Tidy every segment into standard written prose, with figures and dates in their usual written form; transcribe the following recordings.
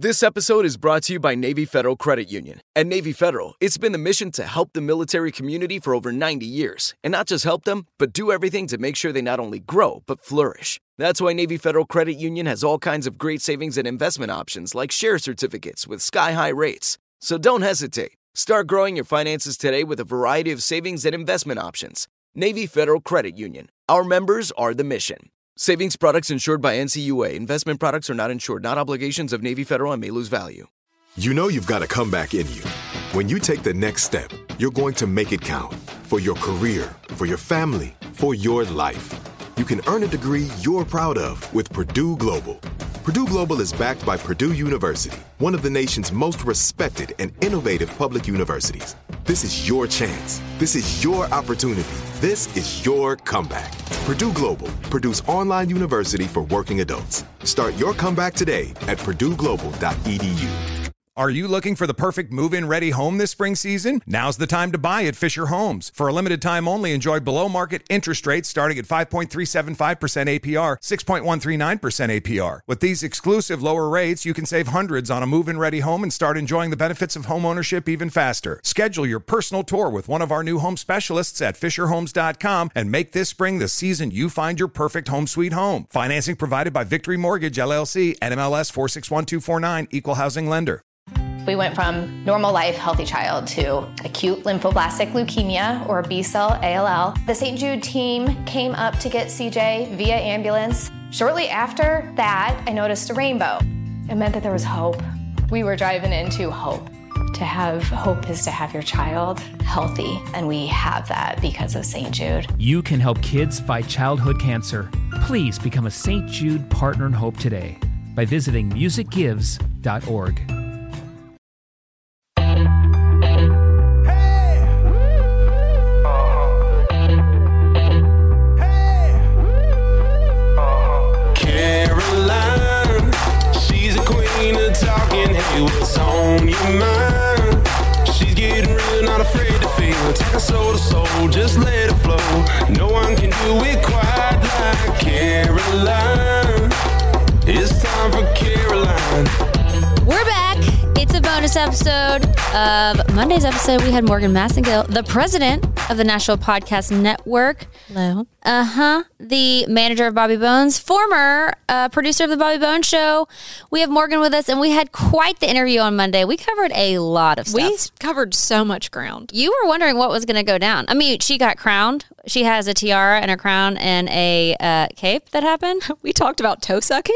This episode is brought to you by Navy Federal Credit Union. At Navy Federal, it's been the mission to help the military community for over 90 years. And not just help them, but do everything to make sure they not only grow, but flourish. That's why Navy Federal Credit Union has all kinds of great savings and investment options like share certificates with sky-high rates. So don't hesitate. Start growing your finances today with a variety of savings and investment options. Navy Federal Credit Union. Our members are the mission. Savings products insured by NCUA. Investment products are not insured, not obligations of Navy Federal and may lose value. You know you've got a comeback in you. When you take the next step, you're going to make it count. For your career, for your family, for your life. You can earn a degree you're proud of with Purdue Global. Purdue Global is backed by Purdue University, one of the nation's most respected and innovative public universities. This is your chance. This is your opportunity. This is your comeback. Purdue Global, Purdue's online university for working adults. Start your comeback today at purdueglobal.edu. Are you looking for the perfect move-in ready home this spring season? Now's the time to buy at Fisher Homes. For a limited time only, enjoy below-market interest rates starting at 5.375% APR, 6.139% APR. With these exclusive lower rates, you can save hundreds on a move-in ready home and start enjoying the benefits of home ownership even faster. Schedule your personal tour with one of our new home specialists at FisherHomes.com and make this spring the season you find your perfect home sweet home. Financing provided by Victory Mortgage, LLC, NMLS 461249, Equal Housing Lender. We went from normal life, healthy child to acute lymphoblastic leukemia or B-cell ALL. The St. Jude team came up to get CJ via ambulance. Shortly after that, I noticed a rainbow. It meant that there was hope. We were driving into hope. To have hope is to have your child healthy, and we have that because of St. Jude. You can help kids fight childhood cancer. Please become a St. Jude Partner in Hope today by visiting musicgives.org. What's on your mind? She's getting real, not afraid to feel. Take her soul to soul, just let it flow. No one can do it quite like Caroline. It's time for Caroline. We're back. It's a bonus episode of Monday's episode. We had Morgan Massengill, the president of the National Podcast Network. Hello. The manager of Bobby Bones, former producer of the Bobby Bones Show. We have Morgan with us, and we had quite the interview on Monday. We covered a lot of stuff. We covered so much ground. You were wondering what was going to go down. I mean, she got crowned. She has a tiara and a crown and a cape that happened. We talked about toe sucking.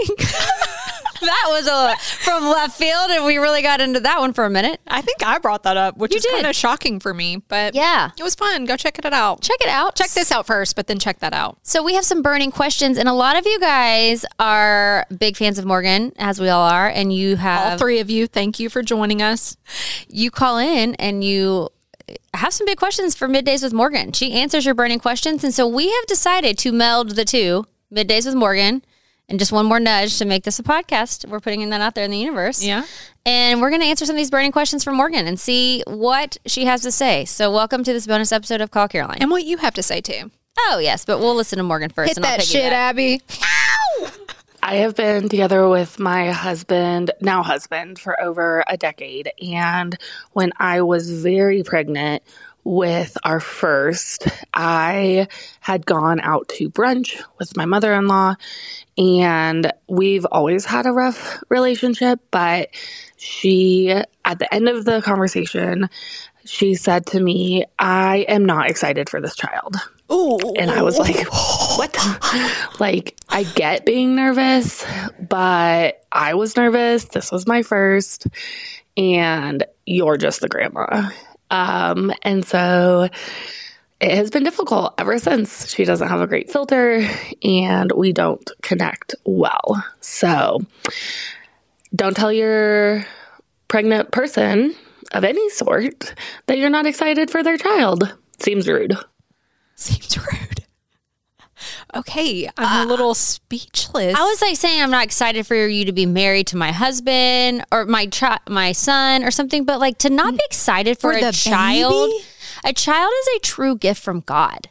That was from left field, and we really got into that one for a minute. I think I brought that up, which is kind of shocking for me, but yeah, it was fun. Go check it out. Check it out. Check this out first, but then check that out. So we have some burning questions, and a lot of you guys are big fans of Morgan, as we all are, and you have... All three of you, thank you for joining us. You call in, and you have some big questions for Middays with Morgan. She answers your burning questions, and so we have decided to meld the two, Middays with Morgan, and just one more nudge to make this a podcast. We're putting that out there in the universe. Yeah. And we're going to answer some of these burning questions from Morgan and see what she has to say. So welcome to this bonus episode of Call Caroline. And what you have to say, too. Oh, yes, but we'll listen to Morgan first. Hit that shit, Abby. Ow! I have been together with my now husband, for over a decade. And when I was very pregnant with our first, I had gone out to brunch with my mother-in-law, and we've always had a rough relationship, but she, at the end of the conversation, she said to me, "I am not excited for this child." Ooh. And I was like, what? Like, I get being nervous, but I was nervous. This was my first, and you're just the grandma. And so it has been difficult ever since. She doesn't have a great filter, and we don't connect well. So don't tell your pregnant person of any sort that you're not excited for their child. Seems rude. Seems rude. Okay, I'm a little speechless. I was like saying I'm not excited for you to be married to my husband or my son or something, but like to not be excited for a child. Baby? A child is a true gift from God.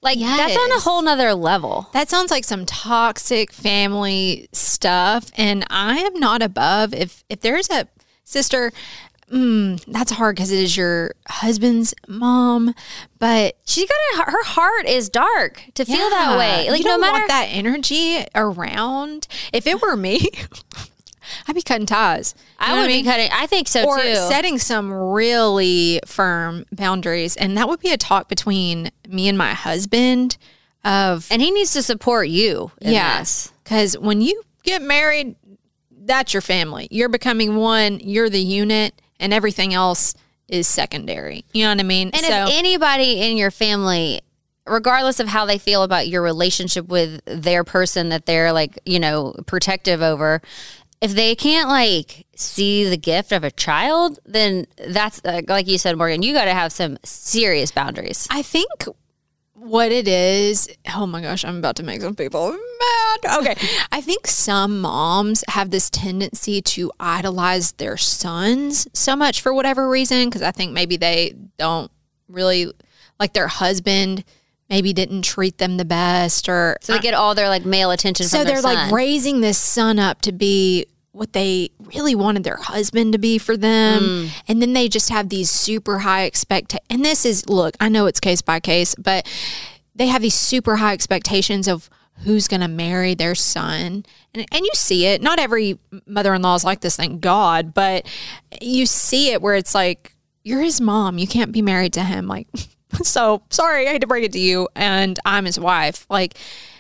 Like, that's on a whole nother level. That sounds like some toxic family stuff. And I am not above if there's a sister, that's hard because it is your husband's mom. But she's got her heart is dark to feel that way. Like, you don't want that energy around. If it were me, I'd be cutting ties. I would be cutting. I think so or too. Or setting some really firm boundaries. And that would be a talk between me and my husband of. And he needs to support you. Yes. Because when you get married, that's your family. You're becoming one. You're the unit. And everything else is secondary. You know what I mean? And if anybody in your family, regardless of how they feel about your relationship with their person that they're like, you know, protective over, if they can't like see the gift of a child, then that's like you said, Morgan, you got to have some serious boundaries. I think what it is, oh my gosh, I'm about to make some people mad. Okay. I think some moms have this tendency to idolize their sons so much for whatever reason, because I think maybe they don't really like their husband maybe didn't treat them the best, or so they get all their like male attention from their son. So they're like raising this son up to be what they really wanted their husband to be for them. And then they just have these super high expectations. And this is, look, I know it's case by case, but they have these super high expectations of who's going to marry their son. And you see it. Not every mother-in-law is like this, thank God, but you see it where it's like, you're his mom. You can't be married to him. Like, so sorry, I hate to break it to you. And I'm his wife. Like,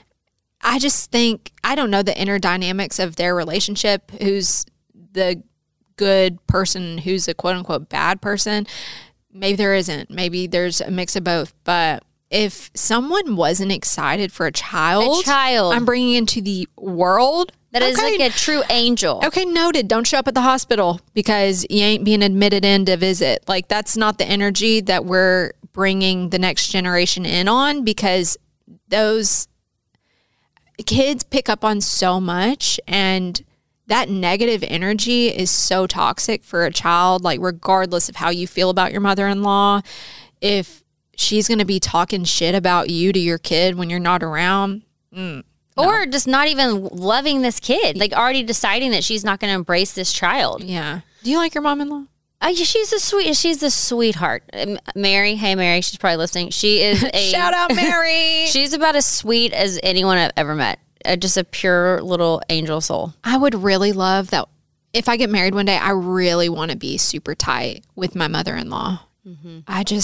I just think, I don't know the inner dynamics of their relationship, who's the good person, who's a quote unquote bad person. Maybe there isn't. Maybe there's a mix of both. But if someone wasn't excited for a child I'm bringing into the world, that is like a true angel. Okay, noted. Don't show up at the hospital because you ain't being admitted in to visit. Like, that's not the energy that we're bringing the next generation in on, because those kids pick up on so much, and that negative energy is so toxic for a child. Like, regardless of how you feel about your mother-in-law, if she's going to be talking shit about you to your kid when you're not around, or just not even loving this kid, like already deciding that she's not going to embrace this child. Yeah. Do you like your mom-in-law? She's a sweetheart. Mary, hey Mary, she's probably listening. She is a shout out Mary. She's about as sweet as anyone I've ever met. Just a pure little angel soul. I would really love that. If I get married one day, I really want to be super tight with my mother-in-law. Mm-hmm.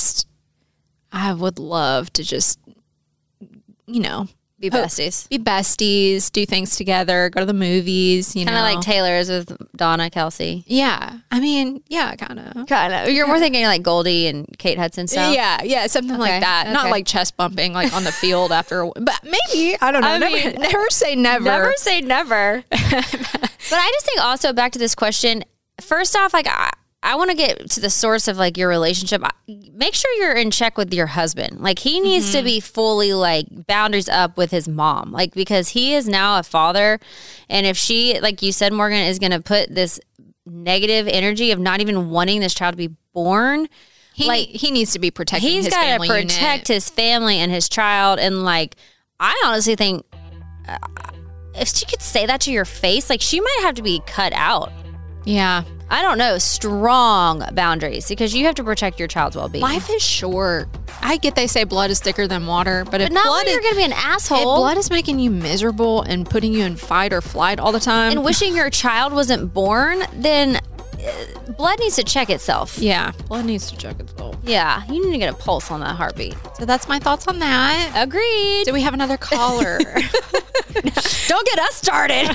I would love to just, you know, be besties. Be besties, do things together, go to the movies, you know. Kind of like Taylor's with Donna Kelsey. Yeah. I mean, yeah, kind of. You're more thinking like Goldie and Kate Hudson style? Yeah, something like that. Okay. Not like chest bumping like on the field after, but maybe, I don't know. Never say never. Never say never. But I just think also back to this question, first off, like I want to get to the source of like your relationship. Make sure you're in check with your husband. Like, he needs to be fully like boundaries up with his mom, like, because he is now a father. And if she, like you said, Morgan, is going to put this negative energy of not even wanting this child to be born, he needs to be protecting his family. He's got to protect his family and his child. And like, I honestly think if she could say that to your face, like, she might have to be cut out. Yeah. I don't know, strong boundaries, because you have to protect your child's well-being. Life is short. I get they say blood is thicker than water, but if not blood when you're going to be an asshole. If blood is making you miserable and putting you in fight or flight all the time, and wishing your child wasn't born, then blood needs to check itself. Yeah, blood needs to check itself. Yeah, you need to get a pulse on that heartbeat. So that's my thoughts on that. Agreed. Do we have another caller? Don't get us started.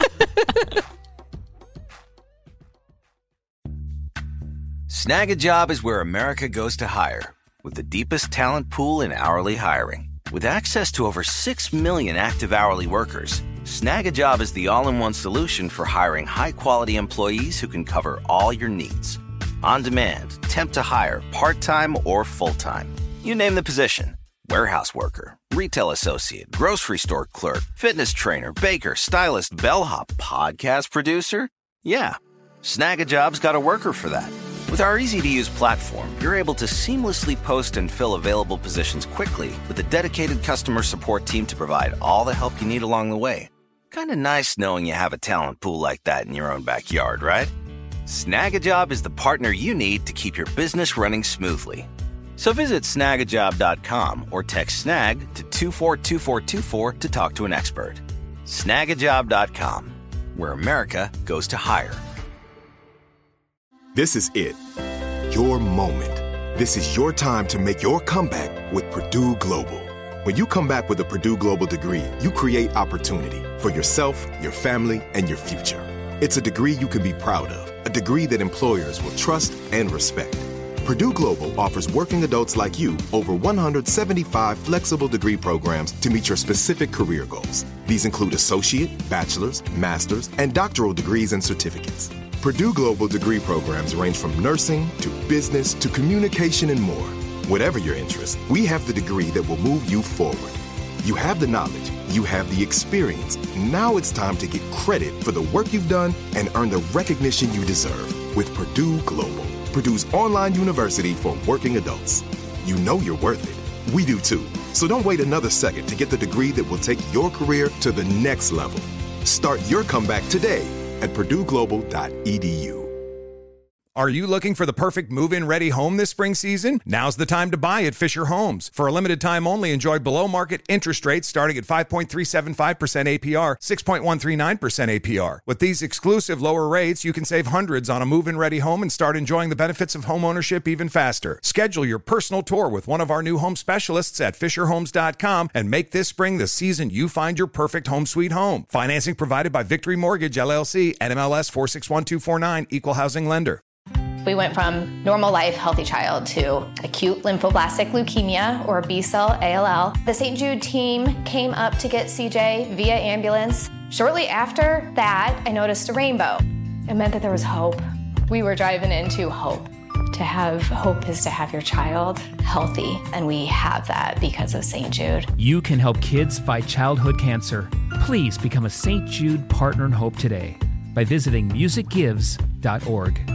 Snag a Job is where America goes to hire, with the deepest talent pool in hourly hiring. With access to over 6 million active hourly workers, Snag a Job is the all-in-one solution for hiring high-quality employees who can cover all your needs. On demand, temp to hire, part-time or full-time. You name the position. Warehouse worker, retail associate, grocery store clerk, fitness trainer, baker, stylist, bellhop, podcast producer. Yeah, Snag a Job's got a worker for that. With our easy-to-use platform, you're able to seamlessly post and fill available positions quickly with a dedicated customer support team to provide all the help you need along the way. Kind of nice knowing you have a talent pool like that in your own backyard, right? Snagajob is the partner you need to keep your business running smoothly. So visit snagajob.com or text snag to 242424 to talk to an expert. Snagajob.com, where America goes to hire. This is it. Your moment. This is your time to make your comeback with Purdue Global. When you come back with a Purdue Global degree, you create opportunity for yourself, your family, and your future. It's a degree you can be proud of, a degree that employers will trust and respect. Purdue Global offers working adults like you over 175 flexible degree programs to meet your specific career goals. These include associate, bachelor's, master's, and doctoral degrees and certificates. Purdue Global degree programs range from nursing to business to communication and more. Whatever your interest, we have the degree that will move you forward. You have the knowledge, you have the experience. Now it's time to get credit for the work you've done and earn the recognition you deserve with Purdue Global, Purdue's online university for working adults. You know you're worth it. We do too. So don't wait another second to get the degree that will take your career to the next level. Start your comeback today at purdueglobal.edu. Are you looking for the perfect move-in ready home this spring season? Now's the time to buy at Fisher Homes. For a limited time only, enjoy below-market interest rates starting at 5.375% APR, 6.139% APR. With these exclusive lower rates, you can save hundreds on a move-in ready home and start enjoying the benefits of home ownership even faster. Schedule your personal tour with one of our new home specialists at FisherHomes.com and make this spring the season you find your perfect home sweet home. Financing provided by Victory Mortgage, LLC, NMLS 461249, Equal Housing Lender. We went from normal life, healthy child to acute lymphoblastic leukemia or B-cell ALL. The St. Jude team came up to get CJ via ambulance. Shortly after that, I noticed a rainbow. It meant that there was hope. We were driving into hope. To have hope is to have your child healthy, and we have that because of St. Jude. You can help kids fight childhood cancer. Please become a St. Jude Partner in Hope today by visiting musicgives.org.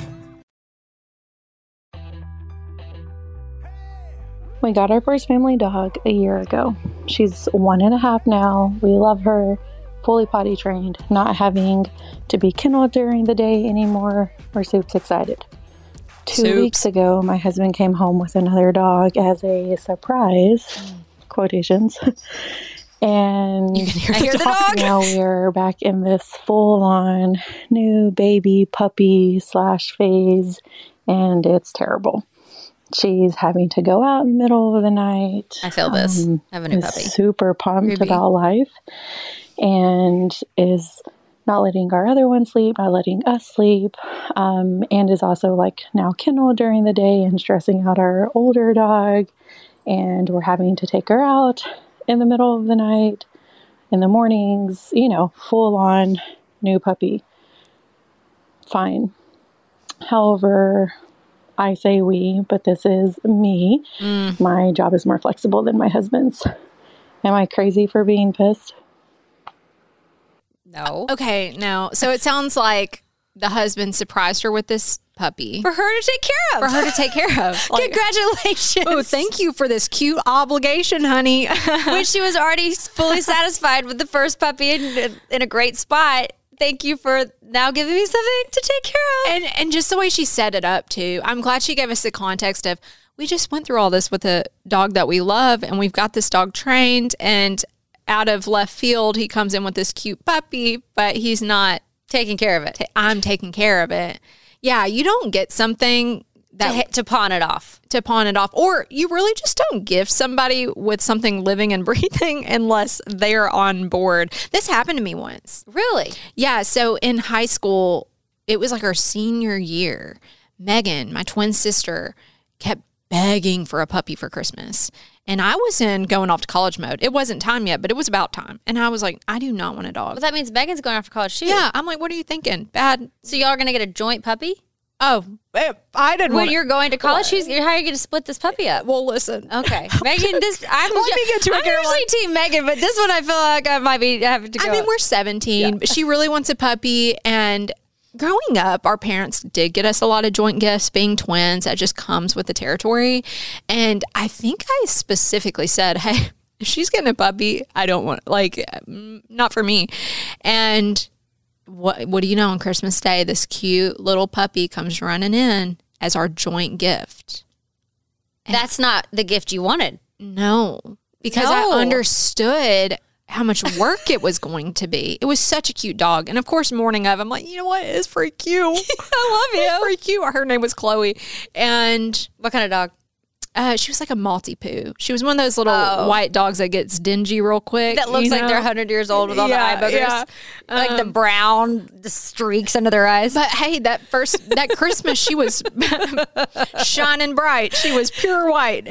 We got our first family dog a year ago. She's 1.5 now. We love her, fully potty trained, not having to be kenneled during the day anymore. We're super excited. 2 weeks ago, my husband came home with another dog as a surprise, quotations. And I hear the dog. Now we're back in this full-on new baby puppy / phase, and it's terrible. She's having to go out in the middle of the night. I feel this. I have a new puppy. Super pumped about life and is not letting our other one sleep, not letting us sleep, and is also like now kenneled during the day and stressing out our older dog. And we're having to take her out in the middle of the night, in the mornings, full on new puppy. Fine. However, I say we, but this is me. My job is more flexible than my husband's. Am I crazy for being pissed? No. Okay, no. So it sounds like the husband surprised her with this puppy. For her to take care of. For her to take care of. Like, congratulations. Oh, thank you for this cute obligation, honey. When she was already fully satisfied with the first puppy in a great spot. Thank you for now giving me something to take care of. And just the way she set it up, too. I'm glad she gave us the context of, we just went through all this with a dog that we love, and we've got this dog trained, and out of left field, he comes in with this cute puppy, but he's not taking care of it. I'm taking care of it. Yeah, you don't get something that to pawn it off. Or you really just don't gift somebody with something living and breathing unless they're on board. This happened to me once. Really? Yeah. So in high school, it was like our senior year. Megan, my twin sister, kept begging for a puppy for Christmas. And I was in going off to college mode. It wasn't time yet, but it was about time. And I was like, I do not want a dog. Well, that means Megan's going off to college too. Yeah. I'm like, what are you thinking? Bad. So y'all are going to get a joint puppy? Oh, I didn't. When you're going to college, how are you going to split this puppy up? Well, listen. Okay, Megan. I'm usually team Megan, but this one I feel like I might be having to go. I mean, we're 17. Yeah. She really wants a puppy, and growing up, our parents did get us a lot of joint gifts. Being twins, that just comes with the territory. And I think I specifically said, hey, if she's getting a puppy, I don't want, like, not for me. And what do you know, on Christmas Day, this cute little puppy comes running in as our joint gift. And that's not the gift you wanted. No, because I understood how much work it was going to be. It was such a cute dog. And of course, morning of, I'm like, you know what? It's pretty cute. I love you. It's pretty cute. Her name was Chloe. And what kind of dog? She was like a Maltipoo. She was one of those little white dogs that gets dingy real quick. That looks like they're 100 years old with all the eye boogers. Yeah. Like the brown, the streaks under their eyes. But hey, that Christmas, she was shining bright. She was pure white.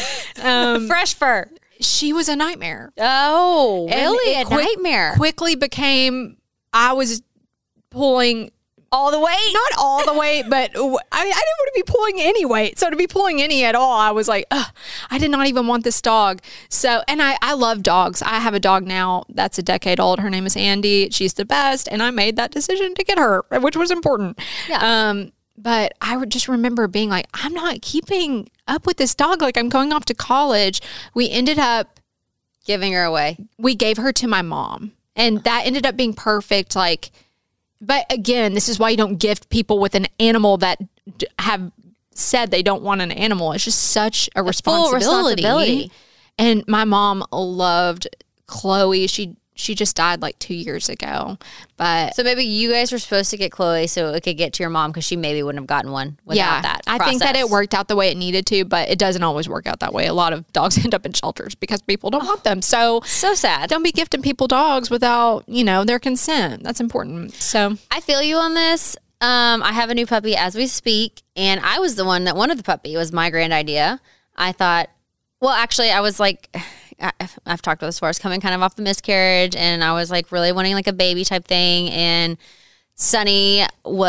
And fresh fur. She was a nightmare. Oh, really? A nightmare. Quickly became, I was pulling all the weight? Not all the weight, but I didn't want to be pulling any weight. So to be pulling any at all, I was like, I did not even want this dog. So, and I love dogs. I have a dog now that's a decade old. Her name is Andy. She's the best. And I made that decision to get her, which was important. Yeah. But I would just remember being like, I'm not keeping up with this dog. Like, I'm going off to college. We ended up giving her away. We gave her to my mom. And that ended up being perfect. Like, but again, this is why you don't gift people with an animal that have said they don't want an animal. It's just such a responsibility. Full responsibility. And my mom loved Chloe. She just died like 2 years ago. But so maybe you guys were supposed to get Chloe so it could get to your mom because she maybe wouldn't have gotten one without that process. I think that it worked out the way it needed to, but it doesn't always work out that way. A lot of dogs end up in shelters because people don't want them. So sad. Don't be gifting people dogs without, their consent. That's important. So I feel you on this. I have a new puppy as we speak, and I was the one that wanted the puppy. It was my grand idea. I thought, well, actually, I was like, I've talked about this before. I was coming kind of off the miscarriage, and I was like really wanting like a baby type thing. And Sunny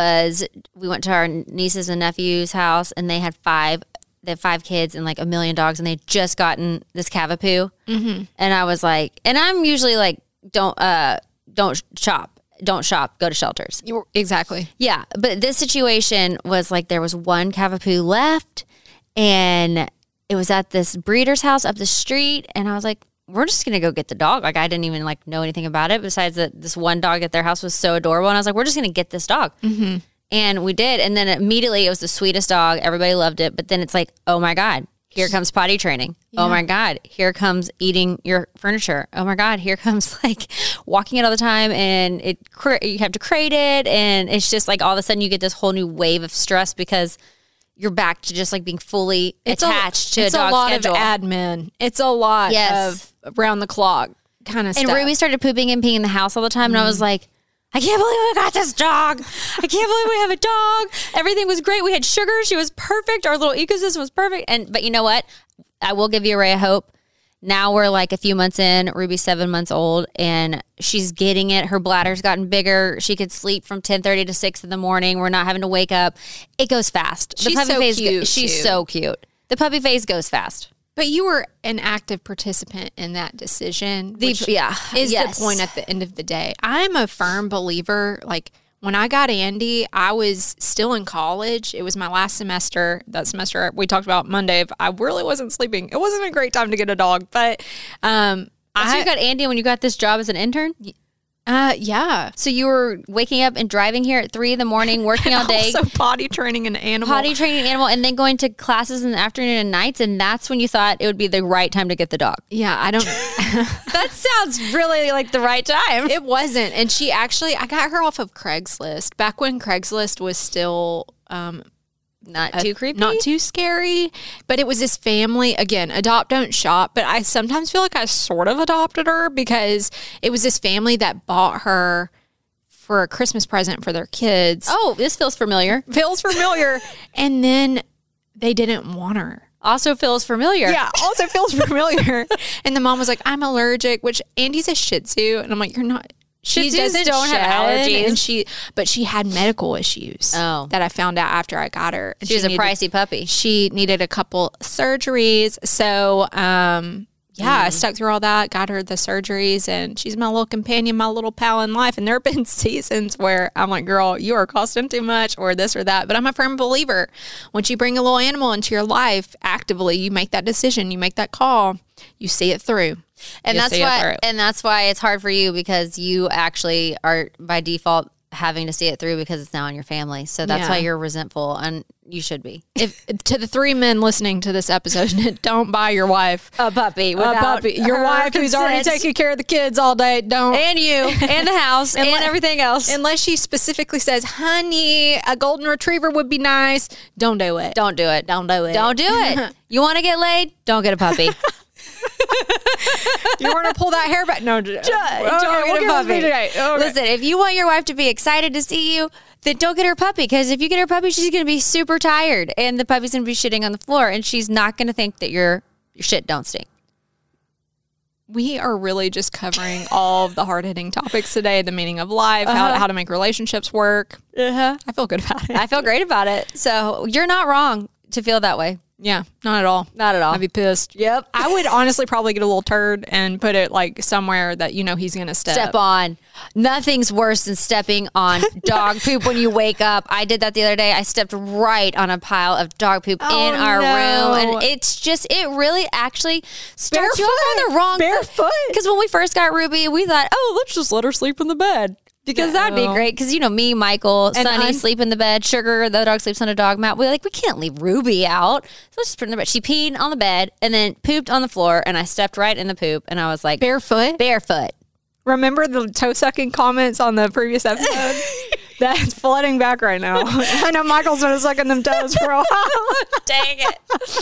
we went to our nieces and nephews' house, and they had five kids and like a million dogs, and they'd just gotten this Cavapoo. Mm-hmm. And I was like, and I'm usually like, don't shop, go to shelters. Exactly. Yeah. But this situation was like, there was one Cavapoo left, and it was at this breeder's house up the street, and I was like, we're just going to go get the dog. Like, I didn't even like know anything about it besides that this one dog at their house was so adorable, and I was like, we're just going to get this dog. Mm-hmm. And we did, and then immediately it was the sweetest dog. Everybody loved it, but then it's like, oh my God, here comes potty training. Yeah. Oh my God, here comes eating your furniture. Oh my God, here comes like walking it all the time, and you have to crate it, and it's just like all of a sudden you get this whole new wave of stress because you're back to just like being fully attached to a dog's schedule. It's a lot of admin. It's a lot of around the clock kind of stuff. And Ruby started pooping and peeing in the house all the time, and I was like, I can't believe we got this dog. I can't believe we have a dog. Everything was great. We had Sugar. She was perfect. Our little ecosystem was perfect. But you know what? I will give you a ray of hope. Now we're like a few months in. Ruby's 7 months old, and she's getting it. Her bladder's gotten bigger. She could sleep from 10:30 to 6 in the morning. We're not having to wake up. It goes fast. She's so cute. She's so cute. The puppy phase goes fast. But you were an active participant in that decision, which is the point at the end of the day. I'm a firm believer, like, when I got Andy, I was still in college. It was my last semester. That semester we talked about Monday. I really wasn't sleeping. It wasn't a great time to get a dog, but so you got Andy when you got this job as an intern? Yeah. So you were waking up and driving here at 3 a.m, working all day. Also potty training an animal. And then going to classes in the afternoon and nights, and that's when you thought it would be the right time to get the dog. Yeah, I don't... That sounds really like the right time. It wasn't. And I got her off of Craigslist. Back when Craigslist was still... not too creepy, not too scary, but it was this family, again, adopt, don't shop, but I sometimes feel like I sort of adopted her because it was this family that bought her for a Christmas present for their kids. Oh, this feels familiar. And then they didn't want her. Also feels familiar. Yeah, also feels familiar. And the mom was like, I'm allergic, which Andy's a Shih Tzu. And I'm like, you're not... She doesn't have allergies, but she had medical issues that I found out after I got her. She was a pricey puppy. She needed a couple surgeries, so I stuck through all that, got her the surgeries, and she's my little companion, my little pal in life. And there have been seasons where I'm like, girl, you are costing too much or this or that. But I'm a firm believer. Once you bring a little animal into your life actively, you make that decision, you make that call, you see it through. And that's why it's hard for you, because you actually are by default having to see it through because it's now in your family. So that's why you're resentful, and you should be. If to the 3 men listening to this episode, don't buy your wife a puppy. Your wife who's already taking care of the kids all day. Don't. And you and the house and everything else. Unless she specifically says, honey, a golden retriever would be nice. Don't do it. Don't do it. Don't do it. Don't do it. You want to get laid? Don't get a puppy. You want to pull that hair back? No, don't get a puppy. Okay. Listen, if you want your wife to be excited to see you, then don't get her a puppy, because if you get her a puppy, she's going to be super tired, and the puppy's going to be shitting on the floor, and she's not going to think that your shit don't stink. We are really just covering all of the hard-hitting topics today, the meaning of life, how to make relationships work. I feel good about it. I feel great about it. So you're not wrong to feel that way. Yeah, not at all. Not at all. I'd be pissed. Yep. I would honestly probably get a little turd and put it like somewhere that you know he's going to step on. Nothing's worse than stepping on dog poop when you wake up. I did that the other day. I stepped right on a pile of dog poop in our room. And it really actually starts you off on the wrong foot. Because when we first got Ruby, we thought, let's just let her sleep in the bed. Because that'd be great. Because, me, Michael, and Sunny sleep in the bed. Sugar, the dog, sleeps on a dog mat. We can't leave Ruby out. So let's just put her in the bed. She peed on the bed and then pooped on the floor. And I stepped right in the poop. And I was like, barefoot? Barefoot. Remember the toe-sucking comments on the previous episode? That's flooding back right now. I know Michael's been sucking them toes for a while. Dang it.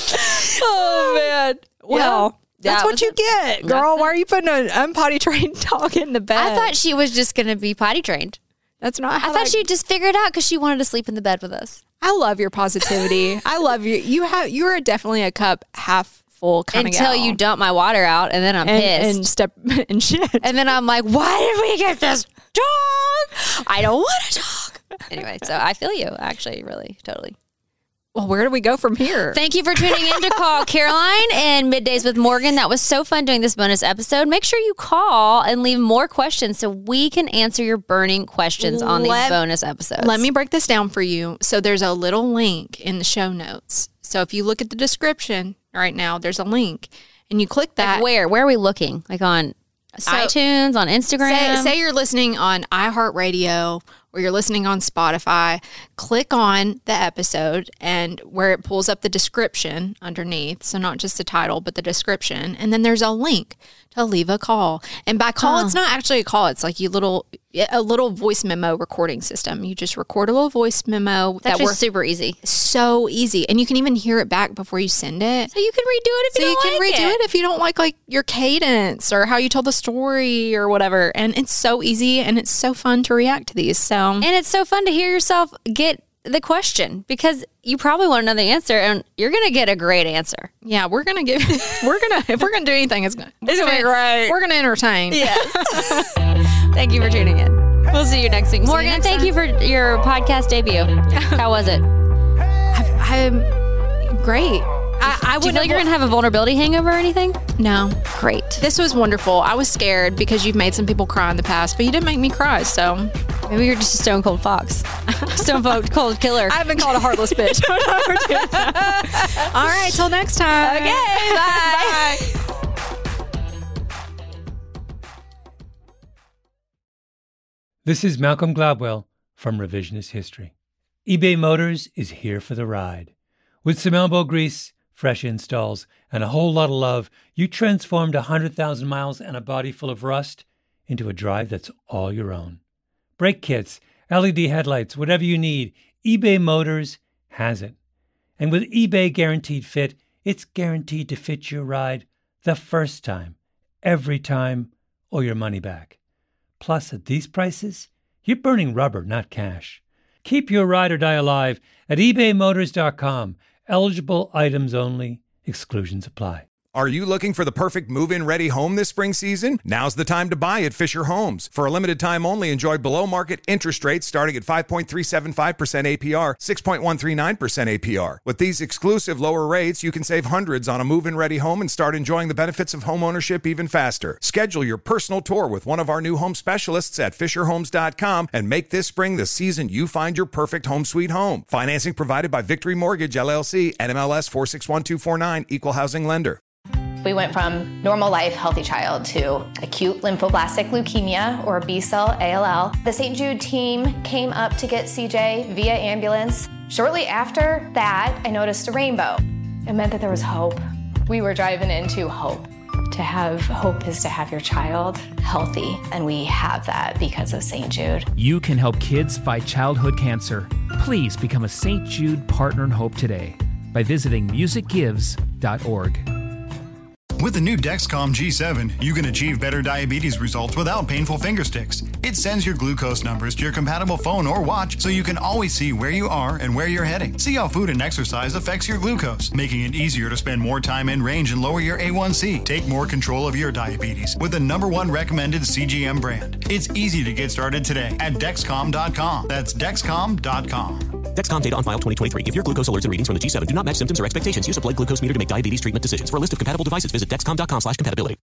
Oh, man. Well. That's what you get, girl. Why are you putting an unpotty trained dog in the bed? I thought she was just going to be potty trained. That's not how I thought she'd just figure it out because she wanted to sleep in the bed with us. I love your positivity. I love you. You are definitely a cup half full kind of gal. Until you dump my water out, and then I'm pissed. And step and shit. And then I'm like, why did we get this dog? I don't want a dog. Anyway, so I feel you, actually, really, totally. Well, where do we go from here? Thank you for tuning in to Call Caroline and Middays with Morgan. That was so fun doing this bonus episode. Make sure you call and leave more questions so we can answer your burning questions on these bonus episodes. Let me break this down for you. So there's a little link in the show notes. So if you look at the description right now, there's a link and you click that. Like where? Where are we looking? Like on iTunes, on Instagram? Say you're listening on iHeartRadio or you're listening on Spotify, click on the episode and where it pulls up the description underneath. So not just the title, but the description. And then there's a link to leave a call. And by call, it's not actually a call. It's like a little voice memo recording system. You just record a little voice memo. That's just super easy. So easy. And you can even hear it back before you send it. So you can redo it if you don't like it. So you can redo it if you don't like your cadence or how you tell the story or whatever. And it's so easy and it's so fun to react to these. So and it's so fun to hear yourself get the question because you probably want to know the answer and you're going to get a great answer. Yeah, if we're going to do anything, it's going to be great. We're going to entertain. Yes. Thank you for tuning in. We'll see you next week. Morgan, thank you for your podcast debut. How was it? I'm great. Do you feel like you're going to have a vulnerability hangover or anything? No. Great. This was wonderful. I was scared because you've made some people cry in the past, but you didn't make me cry, so. Maybe you're just a stone cold fox. Stone cold killer. I've been called a heartless bitch. All right, till next time. Okay, bye. This is Malcolm Gladwell from Revisionist History. eBay Motors is here for the ride. With some elbow grease, fresh installs, and a whole lot of love, you transformed 100,000 miles and a body full of rust into a drive that's all your own. Brake kits, LED headlights, whatever you need, eBay Motors has it. And with eBay Guaranteed Fit, it's guaranteed to fit your ride the first time, every time, or your money back. Plus, at these prices, you're burning rubber, not cash. Keep your ride or die alive at ebaymotors.com. Eligible items only. Exclusions apply. Are you looking for the perfect move-in ready home this spring season? Now's the time to buy at Fisher Homes. For a limited time only, enjoy below-market interest rates starting at 5.375% APR, 6.139% APR. With these exclusive lower rates, you can save hundreds on a move-in ready home and start enjoying the benefits of home ownership even faster. Schedule your personal tour with one of our new home specialists at FisherHomes.com and make this spring the season you find your perfect home sweet home. Financing provided by Victory Mortgage, LLC, NMLS 461249, Equal Housing Lender. We went from normal life, healthy child to acute lymphoblastic leukemia or B-cell ALL. The St. Jude team came up to get CJ via ambulance. Shortly after that, I noticed a rainbow. It meant that there was hope. We were driving into hope. To have hope is to have your child healthy, and we have that because of St. Jude. You can help kids fight childhood cancer. Please become a St. Jude Partner in Hope today by visiting musicgives.org. With the new Dexcom G7, you can achieve better diabetes results without painful finger sticks. It sends your glucose numbers to your compatible phone or watch so you can always see where you are and where you're heading. See how food and exercise affects your glucose, making it easier to spend more time in range and lower your A1C. Take more control of your diabetes with the #1 recommended CGM brand. It's easy to get started today at Dexcom.com. That's Dexcom.com. Dexcom data on file 2023. If your glucose alerts and readings from the G7 do not match symptoms or expectations, use a blood glucose meter to make diabetes treatment decisions. For a list of compatible devices, visit Dexcom.com/compatibility.